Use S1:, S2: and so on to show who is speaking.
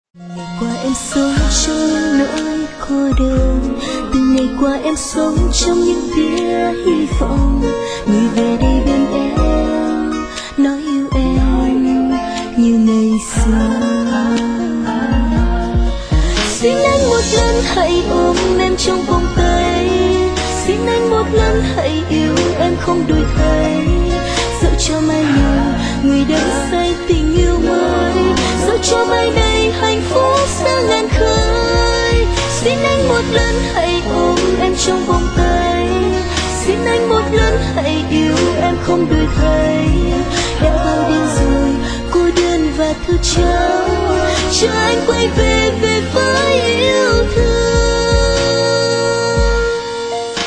S1: Ngày qua em sống trong nỗi cô đơn, từ ngày qua em sống trong những tia hy vọng. Người về đây bên em, nói yêu em như ngày xưa. Xin anh một lần hãy ôm em trong vòng tay, xin anh một lần hãy yêu em không đổi thay. Dẫu cho mai này người đang say tình yêu mới, dẫu cho mai này hạnh phúc sẽ ngàn khơi. Xin anh một lần hãy ôm em trong vòng tay, xin anh một lần hãy yêu em không đổi thay. Đã bao đêm rồi cô đơn và thơ trắng, chờ anh quay về